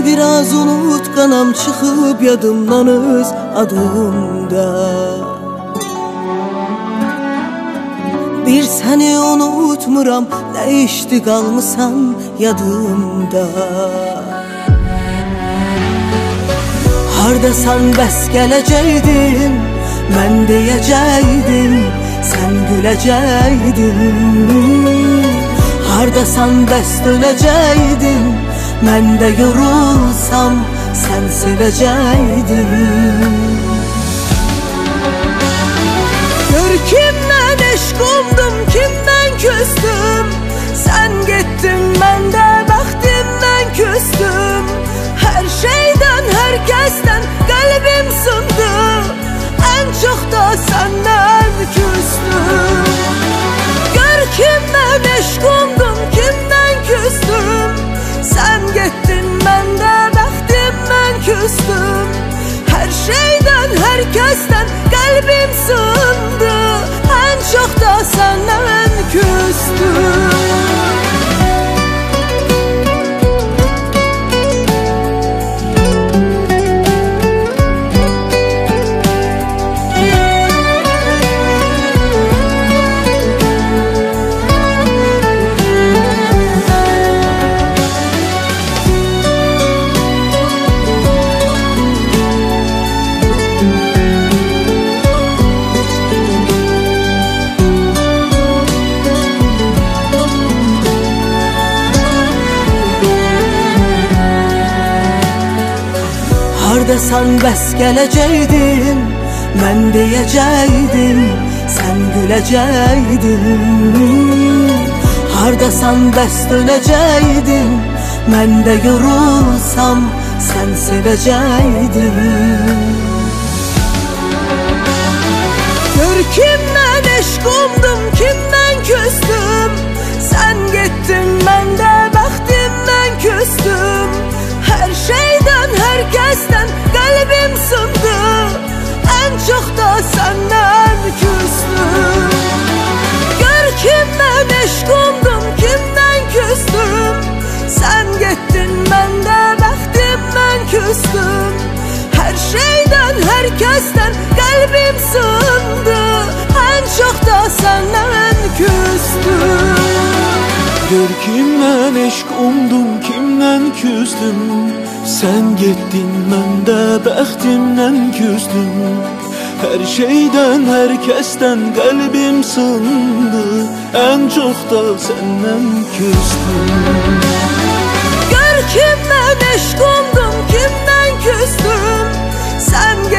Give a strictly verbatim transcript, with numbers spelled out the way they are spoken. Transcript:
biraz unutqanam çıxıb yadımdan öz adımda. Bir səni unutmuram, dəyişdi qalmısan yadımda. Hardasan bəs gələcəkdin, mən deyəcəkdim, sən güləcəkdin. Hardasan bəs dönəcəkdin, mən də yorulsam, sən sevəcəkdin. Gör kimdən eşq umdum, kimdən küstüm, sən getdin, mən də bəxtimdən küstüm. Hər şeydən, hər kəsdən qəlbim sındı, ən çox da səndən küstüm. Gör kimdən eşq umdum, kimdən küstüm, sən getdin, mən də bəxtimdən küstüm. Hər şeydən, hər kəsdən qəlbim sındı, ən çox da səndən küstüm. Hardasan bəs gələcəkdin, mən deyəcəkdim, sən güləcəkdin. Hardasan bəs dönəcəkdin, mən də yorulsam, sən sevəcəkdin. Gör kimdən eşq umdum, kimdən küstüm, sən getdin, mən də bəxtimdən küstüm. Hər şeydən, hər kəsdən qəlbim sındı, ən çox da səndən küstüm. Gör kimdən eşq umdum, kimdən küstüm, sən getdin, mən də bəxtimdən küstüm. Hər şeydən, hər kəsdən qəlbim sındı, ən çox da səndən küstüm. Gör kimdən eşq umdum, kimdən küstüm, sən getdin, mən də bəxtimdən küstüm. Hər şeydən, hər kəsdən qəlbim sındı, ən çox da səndən küstüm. Gör kimdən eşq umdum, kimdən küstüm, sən